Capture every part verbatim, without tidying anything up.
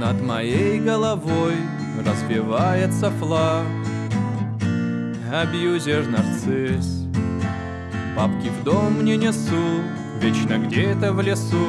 над моей головой развивается флаг. Абьюзер, нарцисс, бабки в дом не несу, вечно где-то в лесу.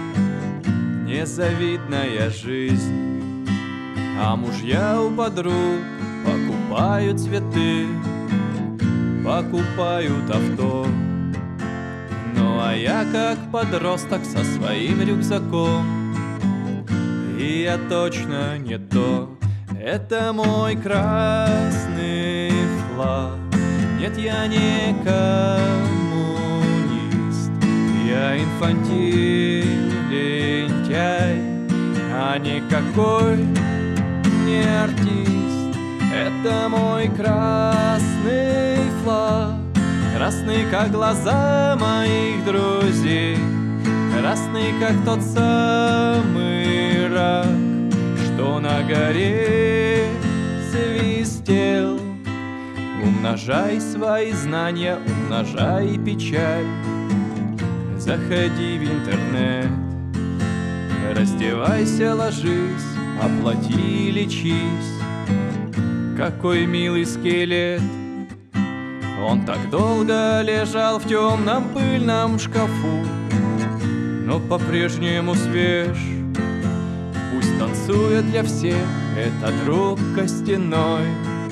Незавидная жизнь, а мужья у подруг покупают цветы, покупают авто. Ну а я как подросток со своим рюкзаком, и я точно не то. Это мой красный флаг. Нет, я не коммунист, я инфантиль, лентяй, а никакой не артист. Это мой красный флаг, красный, как глаза моих друзей, красный, как тот самый рак, что на горе свистел. Умножай свои знания, умножай печаль. Заходи в интернет, раздевайся, ложись, оплати, лечись. Какой милый скелет, он так долго лежал в темном пыльном шкафу, но по-прежнему свеж. Пусть танцует для всех этот друг костяной.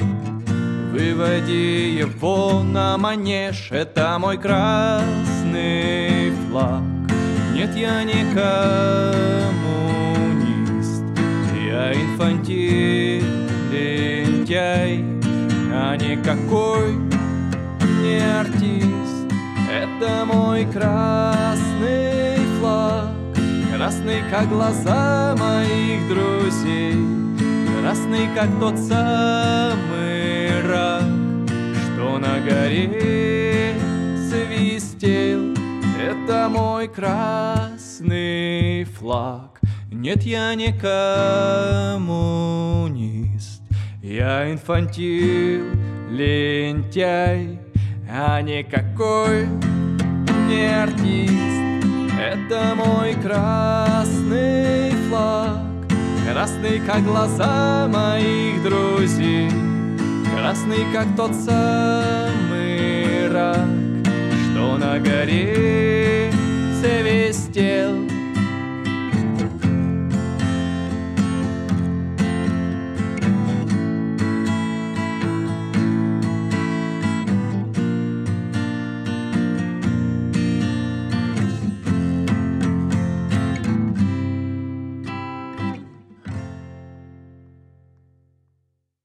Выводи его на манеж, это мой красный флаг. Нет, я не коммунист, я инфантиль, лентяй, а никакой не артист. Это мой красный флаг, красный, как глаза моих друзей, красный, как тот самый рак, что на горе свистел. Это мой красный флаг. Нет, я не коммунист, я инфантиль, лентяй, а никакой не артист. Это мой красный флаг, красный, как глаза моих друзей, красный, как тот самый рак, что на горе свистел.